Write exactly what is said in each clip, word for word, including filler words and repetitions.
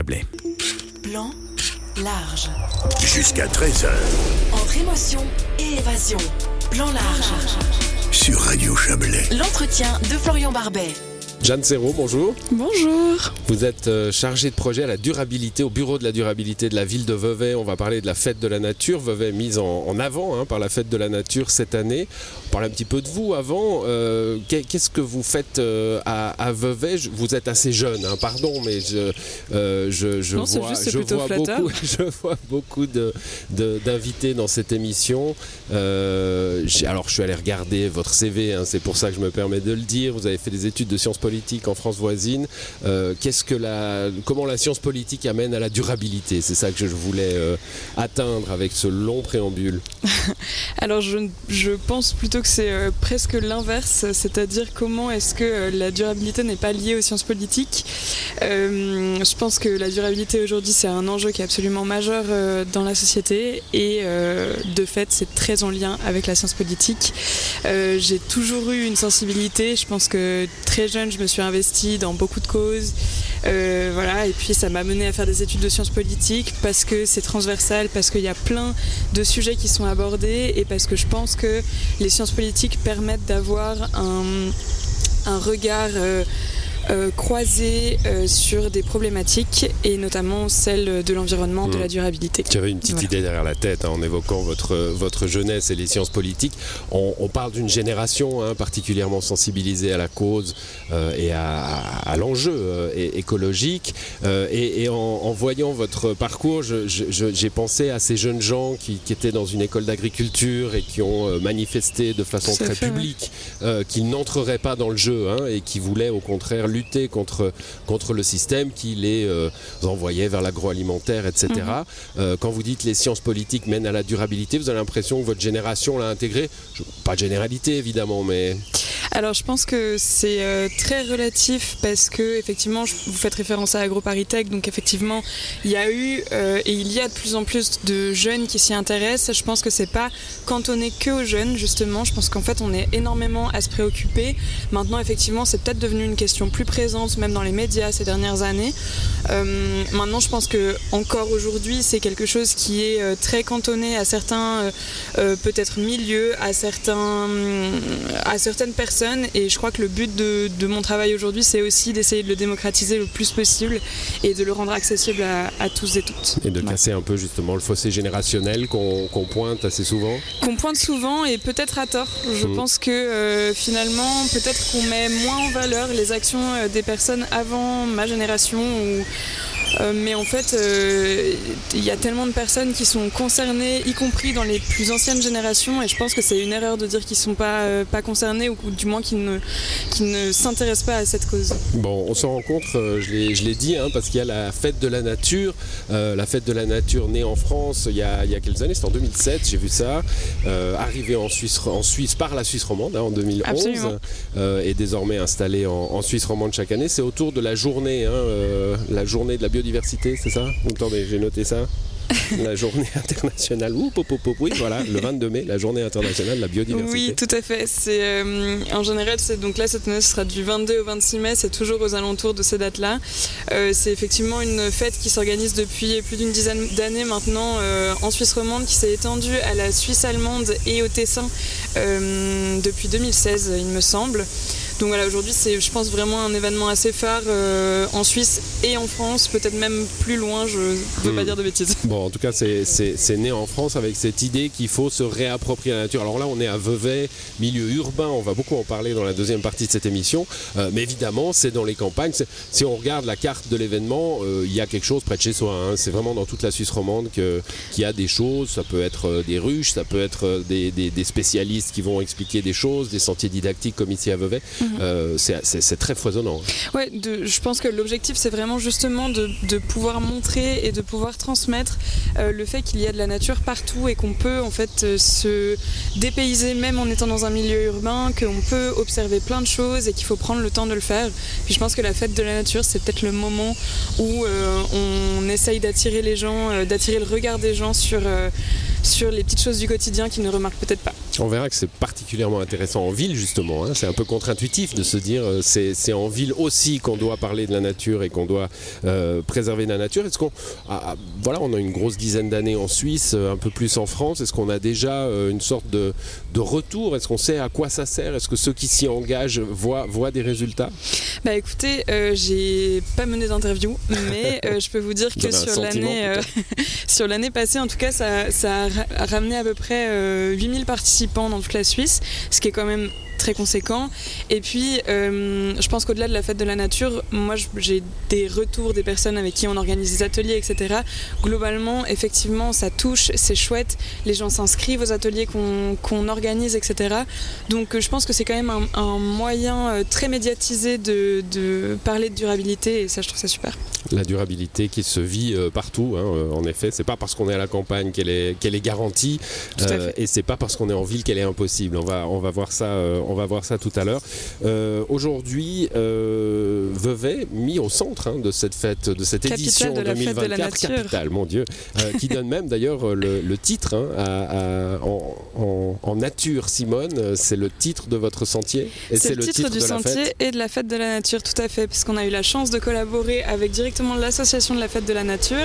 Plan large. Jusqu'à treize heures. Entre émotion et évasion. Plan large. Sur Radio Chablais. L'entretien de Florian Barbet. Jeanne Serrault, bonjour. Bonjour. Vous êtes chargée de projet à la durabilité, au bureau de la durabilité de la ville de Vevey. On va parler de la fête de la nature. Vevey mise en, en avant hein, par la fête de la nature cette année. On parle un petit peu de vous avant. Euh, qu'est-ce que vous faites euh, à, à Vevey? Vous êtes assez jeune, hein, pardon, mais je, euh, je, je non, vois, juste, je vois beaucoup, je vois beaucoup de, de, d'invités dans cette émission. Euh, alors, je suis allé regarder votre C V, hein, c'est pour ça que je me permets de le dire. Vous avez fait des études de sciences politiques en France voisine. Euh, qu'est-ce que la, comment la science politique amène à la durabilité? C'est ça que je voulais euh, atteindre avec ce long préambule. Alors je, je pense plutôt que c'est euh, presque l'inverse, c'est-à-dire comment est-ce que euh, la durabilité n'est pas liée aux sciences politiques. Euh, je pense que la durabilité aujourd'hui c'est un enjeu qui est absolument majeur euh, dans la société et euh, de fait c'est très en lien avec la science politique. Euh, j'ai toujours eu une sensibilité, je pense que très jeune je me suis investie dans beaucoup de causes, euh, voilà, et puis ça m'a mené à faire des études de sciences politiques parce que c'est transversal, parce qu'il y a plein de sujets qui sont abordés et parce que je pense que les sciences politiques permettent d'avoir un, un regard euh, Euh, croisé euh, sur des problématiques et notamment celle de l'environnement, mmh. de la durabilité. J'avais une petite voilà. idée derrière la tête hein, en évoquant votre, votre jeunesse et les sciences politiques. On, on parle d'une génération hein, particulièrement sensibilisée à la cause euh, et à, à, à l'enjeu euh, écologique. Euh, et et en, en voyant votre parcours, je, je, j'ai pensé à ces jeunes gens qui, qui étaient dans une école d'agriculture et qui ont manifesté de façon très fait, publique ouais. euh, qu'ils n'entreraient pas dans le jeu hein, et qui voulaient au contraire lutter contre, contre le système qui les euh, envoyait vers l'agroalimentaire, et cetera. Mmh. Euh, quand vous dites les sciences politiques mènent à la durabilité, vous avez l'impression que votre génération l'a intégré? Je, pas de généralité évidemment, mais... Alors je pense que c'est euh, très relatif parce que effectivement je, vous faites référence à AgroParisTech, donc effectivement il y a eu euh, et il y a de plus en plus de jeunes qui s'y intéressent. Je pense que c'est pas cantonné que aux jeunes justement, je pense qu'en fait on est énormément à se préoccuper. Maintenant effectivement c'est peut-être devenu une question plus présente même dans les médias ces dernières années. Euh, maintenant je pense que encore aujourd'hui c'est quelque chose qui est euh, très cantonné à certains euh, euh, peut-être milieux, à certains à certaines personnes. Et je crois que le but de, de mon travail aujourd'hui, c'est aussi d'essayer de le démocratiser le plus possible et de le rendre accessible à, à tous et toutes. Et de casser ouais. un peu justement le fossé générationnel qu'on, qu'on pointe assez souvent. Qu'on pointe souvent et peut-être à tort. Je mmh. pense que euh, finalement, peut-être qu'on met moins en valeur les actions euh, des personnes avant ma génération ou... Euh, mais en fait, il euh, y a tellement de personnes qui sont concernées, y compris dans les plus anciennes générations, et je pense que c'est une erreur de dire qu'ils ne sont pas, euh, pas concernés, ou, ou du moins qu'ils ne, qu'ils ne s'intéressent pas à cette cause. Bon, on se rencontre, euh, je, l'ai, je l'ai dit, hein, parce qu'il y a la fête de la nature, euh, la fête de la nature née en France il y a, il y a quelques années, c'était en deux mille sept, j'ai vu ça, euh, arrivée en Suisse, en Suisse par la Suisse romande hein, en deux mille onze, euh, et désormais installée en, en Suisse romande chaque année. C'est autour de la journée, hein, euh, la journée de la biodiversité. Diversité, c'est ça? Attendez, j'ai noté ça. La journée internationale, ouh, pop, pop, pop, oui, voilà, le vingt-deux mai, la journée internationale de la biodiversité. Oui, tout à fait. C'est, euh, en général, c'est, donc là, cette année, ce sera du vingt-deux au vingt-six mai, c'est toujours aux alentours de ces dates-là. Euh, c'est effectivement une fête qui s'organise depuis plus d'une dizaine d'années maintenant euh, en Suisse romande, qui s'est étendue à la Suisse allemande et au Tessin euh, depuis deux mille seize, il me semble. Donc voilà, aujourd'hui c'est, je pense, vraiment un événement assez phare euh, en Suisse et en France, peut-être même plus loin, je ne veux mmh. pas dire de bêtises. Bon, en tout cas, c'est, c'est, c'est né en France avec cette idée qu'il faut se réapproprier la nature. Alors là, on est à Vevey, milieu urbain, on va beaucoup en parler dans la deuxième partie de cette émission, euh, mais évidemment, c'est dans les campagnes. C'est, si on regarde la carte de l'événement, euh, il y a quelque chose près de chez soi. Hein. C'est vraiment dans toute la Suisse romande que, qu'il y a des choses. Ça peut être des ruches, ça peut être des, des, des spécialistes qui vont expliquer des choses, des sentiers didactiques comme ici à Vevey. Mmh. Euh, c'est, c'est, c'est très foisonnant. Ouais, de, je pense que l'objectif c'est vraiment justement de, de pouvoir montrer et de pouvoir transmettre euh, le fait qu'il y a de la nature partout et qu'on peut en fait euh, se dépayser même en étant dans un milieu urbain, qu'on peut observer plein de choses et qu'il faut prendre le temps de le faire. Puis je pense que la fête de la nature c'est peut-être le moment où euh, on essaye d'attirer les gens, euh, d'attirer le regard des gens sur, euh, sur les petites choses du quotidien qu'ils ne remarquent peut-être pas. On verra que c'est particulièrement intéressant en ville justement, hein. C'est un peu contre-intuitif de se dire euh, c'est, c'est en ville aussi qu'on doit parler de la nature et qu'on doit euh, préserver la nature. Est-ce qu'on, ah, voilà, on a une grosse dizaine d'années en Suisse, un peu plus en France, est-ce qu'on a déjà euh, une sorte de, de retour? Est-ce qu'on sait à quoi ça sert? Est-ce que ceux qui s'y engagent voient, voient des résultats? Bah écoutez, euh, j'ai pas mené d'interview, mais euh, je peux vous dire que vous sur l'année, euh, sur l'année passée, en tout cas, ça, ça a ra- ramené à peu près euh, huit mille participants dans toute la Suisse, ce qui est quand même très conséquent. Et puis, euh, je pense qu'au-delà de la fête de la nature, moi, j'ai des retours des personnes avec qui on organise des ateliers, et cetera. Globalement, effectivement, ça touche, c'est chouette. Les gens s'inscrivent aux ateliers qu'on, qu'on organise, et cetera. Donc, je pense que c'est quand même un, un moyen très médiatisé de, de parler de durabilité, et ça, je trouve ça super. La durabilité qui se vit euh, partout, hein, euh, en effet, c'est pas parce qu'on est à la campagne qu'elle est, qu'elle est garantie, euh, et c'est pas parce qu'on est en ville qu'elle est impossible. On va, on va voir ça, euh, on va voir ça tout à l'heure. Euh, aujourd'hui, euh, Vevey mis au centre hein, de cette fête, de cette capitale édition de deux mille vingt-quatre, capitale, mon Dieu, euh, qui donne même d'ailleurs le, le titre hein, à, à, en, en, en nature, Simone, c'est le titre de votre sentier. Et c'est, c'est le titre, titre du de sentier la fête. Et de la fête de la nature, tout à fait, parce qu'on a eu la chance de collaborer avec directement l'association de la fête de la nature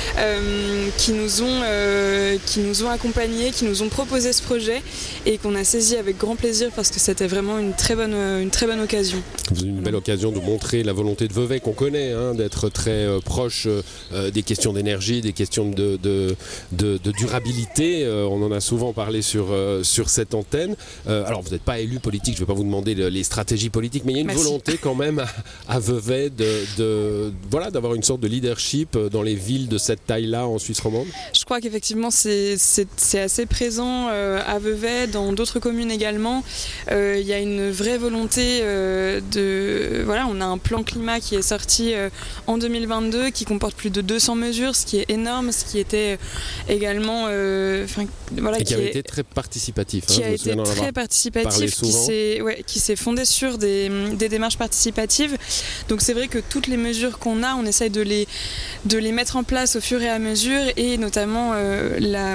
euh, qui nous ont euh, qui nous ont accompagnés, qui nous ont proposé ce projet et qu'on a saisi avec grand plaisir parce que c'était vraiment une très bonne une très bonne occasion. Une belle occasion de montrer la volonté de Vevey qu'on connaît, hein, d'être très euh, proche euh, des questions d'énergie, des questions de, de, de, de durabilité. Euh, on en a souvent parlé sur, euh, sur cette antenne. Euh, alors vous n'êtes pas élu politique, je ne vais pas vous demander le, les stratégies politiques, mais il y a une Merci. volonté quand même à, à Vevey de, de, voilà, d'avoir une sorte de leadership dans les villes de cette taille-là en Suisse romande. Je crois qu'effectivement c'est, c'est, c'est assez présent euh, à Vevey, dans d'autres communes également. Il euh, y a une vraie volonté euh, de... Voilà, on a un plan climat qui est sorti euh, en deux mille vingt-deux qui comporte plus de deux cents mesures, ce qui est énorme, ce qui était également... Euh, voilà, et qui, qui avait est, été très participatif. Qui hein, a été très participatif, qui s'est, ouais, qui s'est fondé sur des, des démarches participatives. Donc c'est vrai que toutes les mesures qu'on a, on essaye de les, de les mettre en place au fur et à mesure, et notamment euh, la,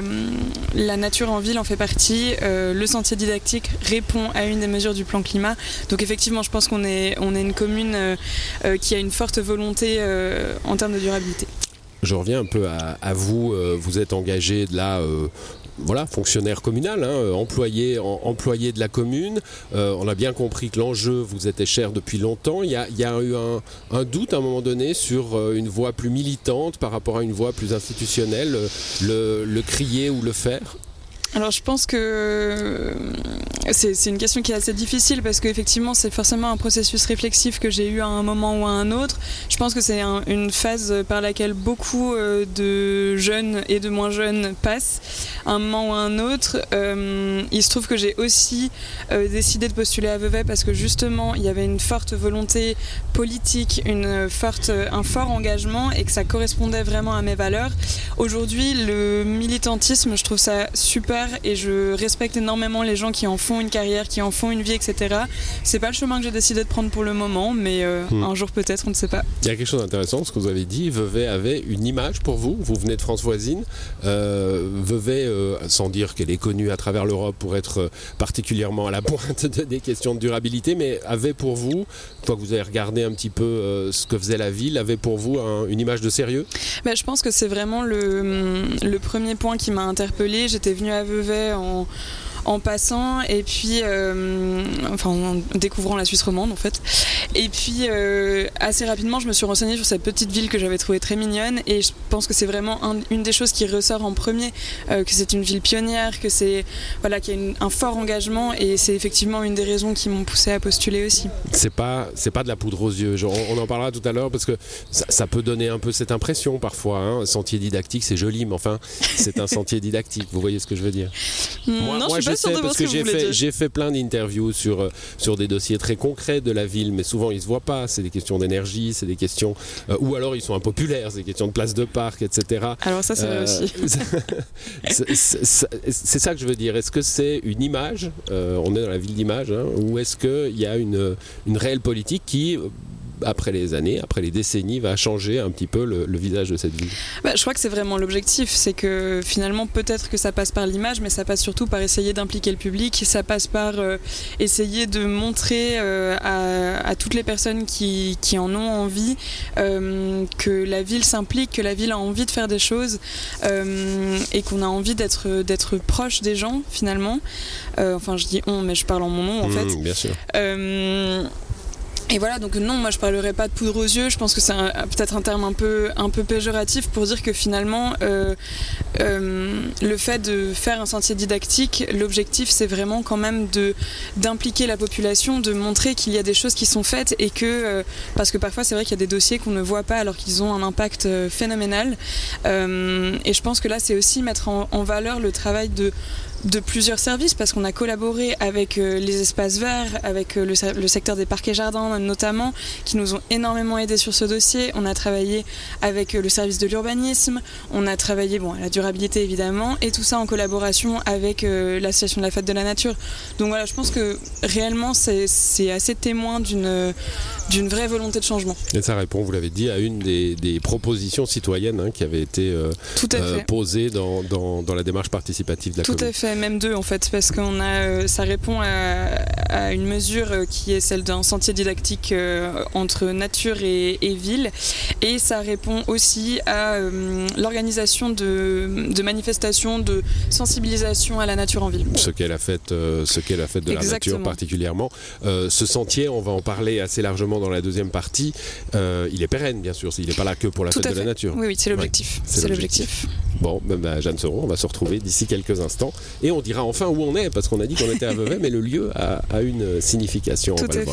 la nature en ville en fait partie. Euh, le sentier didactique répond à une des mesures du plan climat. Donc effectivement, je pense qu'on est, on est une commune euh, euh, qui a une forte volonté euh, en termes de durabilité. Je reviens un peu à, à vous. Euh, vous êtes engagé de là. Euh Voilà, fonctionnaire communal, hein, employé, en, employé de la commune. Euh, on a bien compris que l'enjeu vous était cher depuis longtemps. Il y a, il y a eu un, un doute à un moment donné sur une voie plus militante par rapport à une voie plus institutionnelle, le, le crier ou le faire. Alors je pense que c'est, c'est une question qui est assez difficile parce qu'effectivement c'est forcément un processus réflexif que j'ai eu à un moment ou à un autre. Je pense que c'est un, une phase par laquelle beaucoup de jeunes et de moins jeunes passent à un moment ou à un autre. Euh, il se trouve que j'ai aussi euh, décidé de postuler à Vevey parce que justement il y avait une forte volonté politique, une forte, un fort engagement et que ça correspondait vraiment à mes valeurs. Aujourd'hui le militantisme, je trouve ça super et je respecte énormément les gens qui en font une carrière, qui en font une vie, et cetera. C'est pas le chemin que j'ai décidé de prendre pour le moment, mais euh, mmh. un jour peut-être, on ne sait pas. Il y a quelque chose d'intéressant, ce que vous avez dit. Vevey avait une image pour vous. Vous venez de France voisine. Euh, Vevey, euh, sans dire qu'elle est connue à travers l'Europe pour être particulièrement à la pointe de, des questions de durabilité, mais avait pour vous, toi que vous avez regardé un petit peu euh, ce que faisait la ville, avait pour vous un, une image de sérieux? Bah, je pense que c'est vraiment le, le premier point qui m'a interpellée. J'étais venue à Vevey en, en passant et puis euh, enfin en découvrant la Suisse romande en fait, et puis euh, assez rapidement je me suis renseignée sur cette petite ville que j'avais trouvée très mignonne et je pense que c'est vraiment un, une des choses qui ressort en premier, euh, que c'est une ville pionnière, que c'est voilà, qu'il y a une, un fort engagement et c'est effectivement une des raisons qui m'ont poussée à postuler aussi. C'est pas, c'est pas de la poudre aux yeux, genre, on en parlera tout à l'heure parce que ça, ça peut donner un peu cette impression parfois, hein. Sentier didactique c'est joli mais enfin c'est un sentier didactique, vous voyez ce que je veux dire? Moi, non, moi je, je sais parce que, que j'ai fait, j'ai fait plein d'interviews sur, sur des dossiers très concrets de la ville, mais souvent ils ne se voient pas, c'est des questions d'énergie, c'est des questions, euh, ou alors ils sont impopulaires, c'est des questions de place de parc, et cetera. Alors ça c'est euh, vrai aussi. c'est, c'est, c'est ça que je veux dire, est-ce que c'est une image, euh, on est dans la ville d'image, hein, ou est-ce qu'il y a une, une réelle politique qui après les années, après les décennies, va changer un petit peu le, le visage de cette ville? Bah, je crois que c'est vraiment l'objectif, c'est que finalement peut-être que ça passe par l'image, mais ça passe surtout par essayer d'impliquer le public, ça passe par euh, essayer de montrer euh, à, à toutes les personnes qui, qui en ont envie euh, que la ville s'implique, que la ville a envie de faire des choses euh, et qu'on a envie d'être, d'être proche des gens finalement. Euh, enfin je dis on, mais je parle en mon nom en mmh, fait. Bien sûr. Euh, Et voilà, donc non, moi je parlerai pas de poudre aux yeux, je pense que c'est un, peut-être un terme un peu, un peu péjoratif pour dire que finalement euh, euh, le fait de faire un sentier didactique, l'objectif c'est vraiment quand même de, d'impliquer la population, de montrer qu'il y a des choses qui sont faites et que, euh, parce que parfois c'est vrai qu'il y a des dossiers qu'on ne voit pas alors qu'ils ont un impact phénoménal euh, et je pense que là c'est aussi mettre en, en valeur le travail de de plusieurs services parce qu'on a collaboré avec euh, les espaces verts, avec euh, le, le secteur des parcs et jardins notamment, qui nous ont énormément aidés sur ce dossier. On a travaillé avec euh, le service de l'urbanisme, on a travaillé bon, à la durabilité évidemment, et tout ça en collaboration avec euh, l'association de la fête de la nature. Donc voilà, je pense que réellement c'est, c'est assez témoin d'une, d'une vraie volonté de changement. Et ça répond, vous l'avez dit, à une des, des propositions citoyennes hein, qui avait été euh, euh, posée dans, dans, dans la démarche participative de la Tout commune. à fait. Même deux en fait, parce que euh, ça répond à, à une mesure euh, qui est celle d'un sentier didactique euh, entre nature et, et ville, et ça répond aussi à euh, l'organisation de, de manifestations de sensibilisation à la nature en ville. Ce qu'est la fête, euh, ce qu'est la fête de Exactement. La nature particulièrement. Euh, ce sentier, on va en parler assez largement dans la deuxième partie. Euh, il est pérenne bien sûr, il n'est pas là que pour la Tout fête de fait. la nature. Oui, oui, c'est l'objectif. Ouais, c'est, c'est l'objectif. l'objectif. Bon, ben, ben, Jeanne Seron, on va se retrouver d'ici quelques instants et on dira enfin où on est parce qu'on a dit qu'on était à Vevey, mais le lieu a, a une signification. Tout on va le voir.